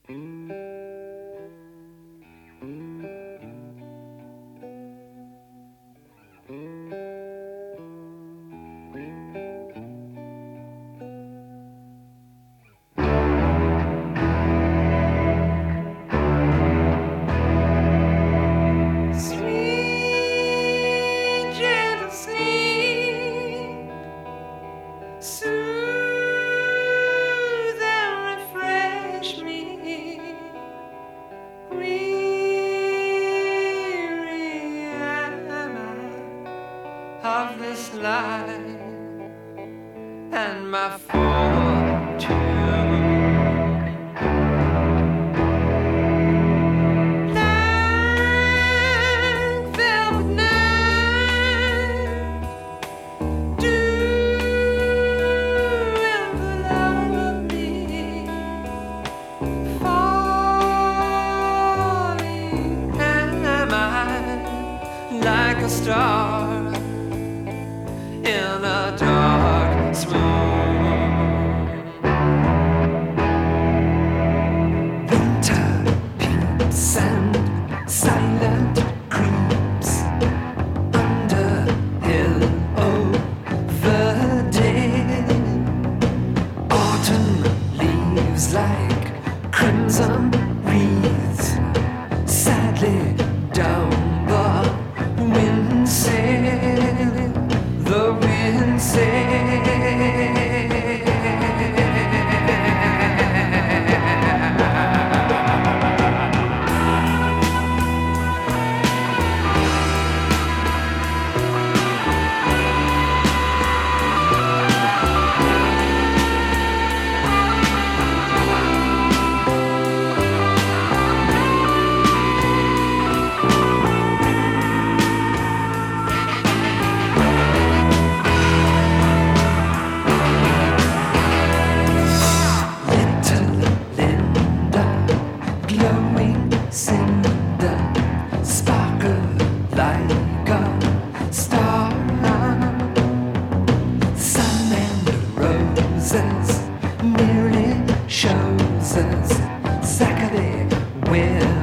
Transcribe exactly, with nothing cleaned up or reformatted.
Of this life and my fortune. Black velvet night, do envelop me, falling am I like a star in a dark swoon. Winter peeps and silent creeps under hill over dead. Autumn leaves like crimson wreaths sadly down the windsail. The wind says cinder, sparkle like a star. Sun and roses merely shows us exactly where